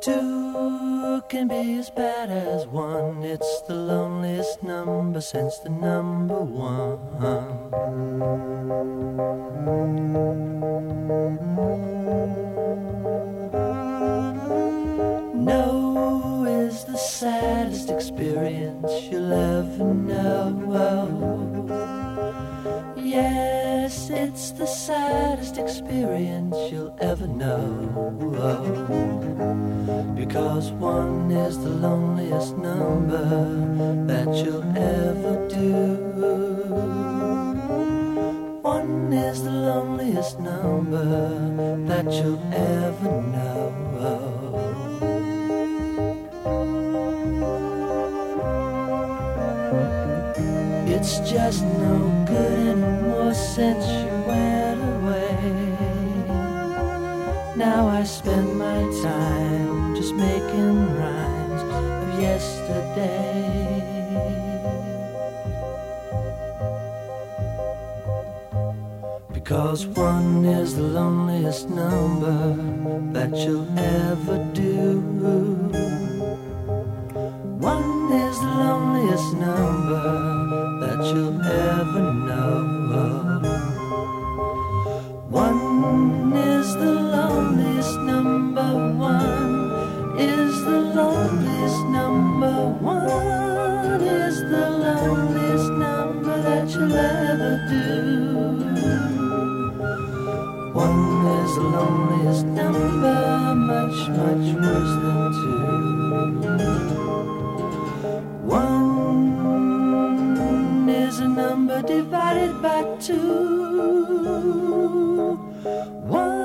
Two can be as bad as one. It's the loneliest number since the number one. No is the saddest experience you'll ever know. Yes, it's the saddest experience you'll ever know. Because one is the loneliest number that you'll ever do. One is the loneliest number that you'll ever know. It's just no good anymore since you went away. Now I spend my time just making rhymes of yesterday. Because one is the loneliest number that you'll ever do. One is the loneliest number that you'll ever know. One is the loneliest number. One is the loneliest number. One is the loneliest number that you'll ever do. One is the loneliest number, much, much worse than two. One is a number divided by two. One